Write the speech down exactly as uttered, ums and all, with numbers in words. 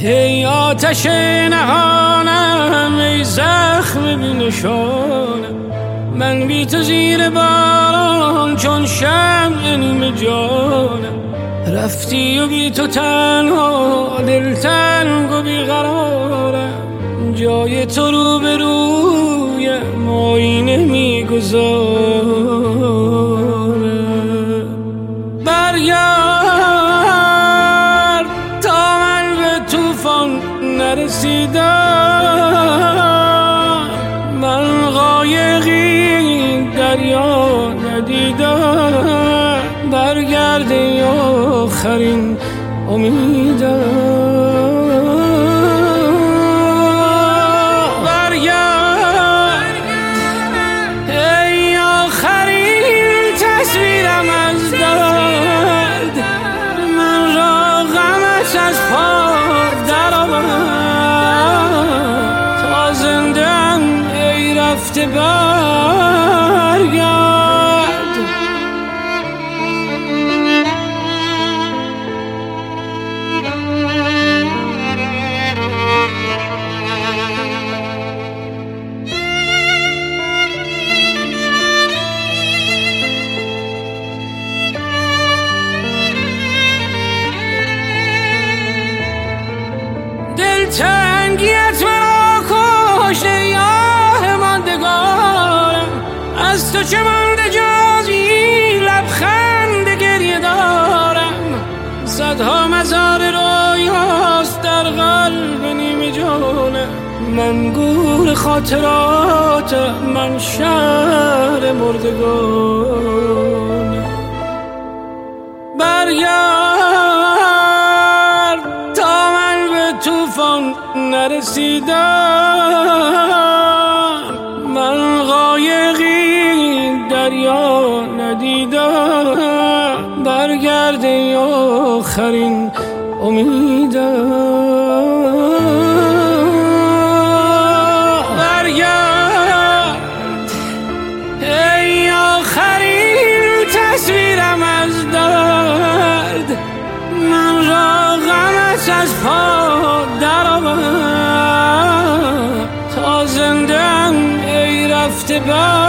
ای آتش نهانم، ای زخم بی نشانم، من بی تو زیر باران چون شمع نیمه جانم. رفتی و بی تو تنها دل تنگ و بیقرارم، جای تو رو به رویم آینه میگذارم. برگرد تا من به طوفان نرسیدم، من قایقی دریا ندیدم. برگرد ای آخرین امیدم، برگرد ای آخرین تصویرم از درد، من را غمت از پا درآورد. تا زنده‌ام ای رفته برگرد. تنگیت مرا کشت ای آه ماندگارم، از تو چه مانده جز این لبخند گریه دارم. صدها مزار رویاست در قلب نیمه جانم، من گور خاطرات، من شهر مردگانم. برگرد تا من به طوفان نرسیدم، من قایقی دریا ندیدم. برگرد ای آخرین امیدم، برگرد ای آخرین تصویرم از درد، من را غمت از پا درآورد. تا زنده‌ام ای رفته بر